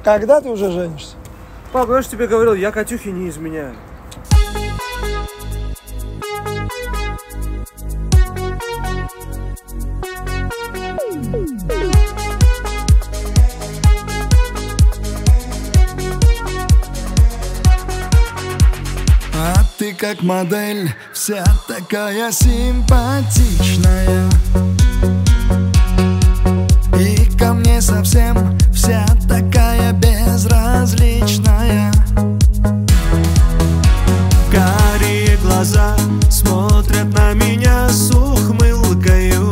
Когда ты уже женишься? Пап, я же тебе говорил, я Катюхе не изменяю. А ты как модель, вся такая симпатичная, и ко мне совсем вся такая безразличная. Карие глаза смотрят на меня с ухмылкою,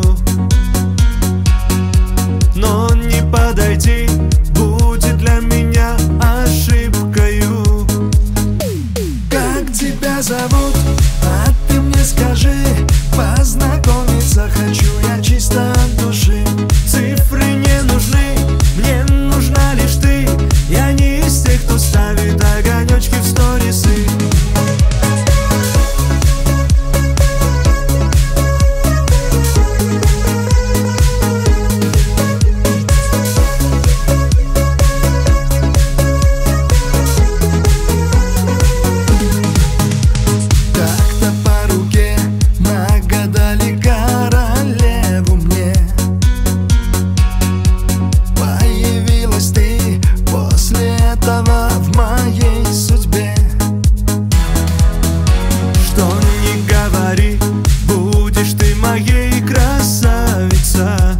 но не подойти будет для меня ошибкою. Как тебя зовут? А ты мне скажи. Познакомиться хочу я чисто от души. Цифры не нужны, мне нужна лишь ты. Я не из тех, кто ставит огонечки в сторисы. В моей судьбе, что ни говори, будешь ты моей красавица.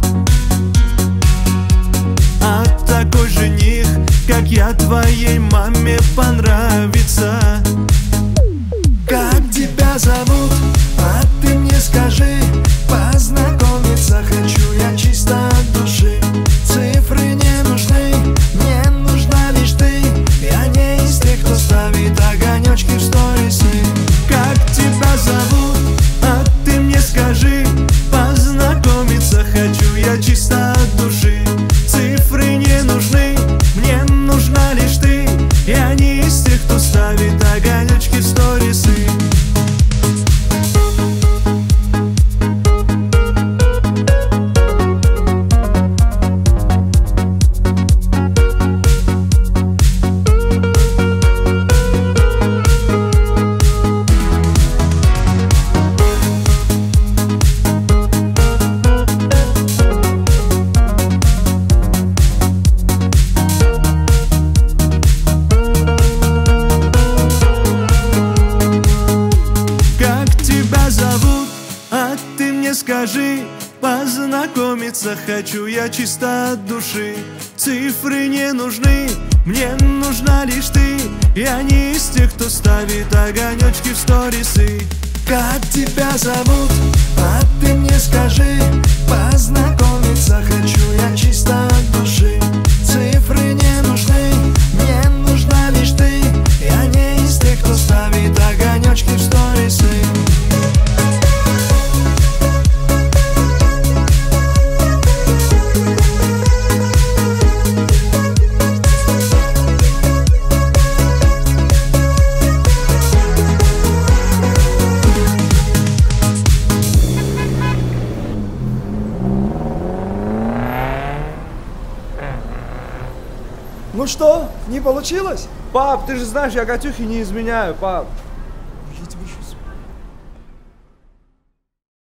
А такой жених, как я, твоей маме понравится. Как тебя зовут? А ты мне скажи. Познакомиться хочу я чисто от души. Цифры не нужны, мне нужна лишь ты. Я не из тех, кто ставит огонечки в сторисы. Как тебя зовут? А ты мне скажи. Познакомиться хочу я чисто от души. Цифры не нужны, мне нужна лишь ты. Я не из тех, кто ставит огонечки в сторисы. Скажи, познакомиться хочу я чисто от души. Цифры не нужны, мне нужна лишь ты. Я не из тех, кто ставит огонечки в сторисы. Как тебя зовут? А ты мне скажи. Познакомиться хочу я чисто от души. Цифры не нужны, мне нужна лишь ты. Я не из тех, кто ставит огонечки в сторисы. Ну что, не получилось? Пап, ты же знаешь, я Катюхе не изменяю, пап.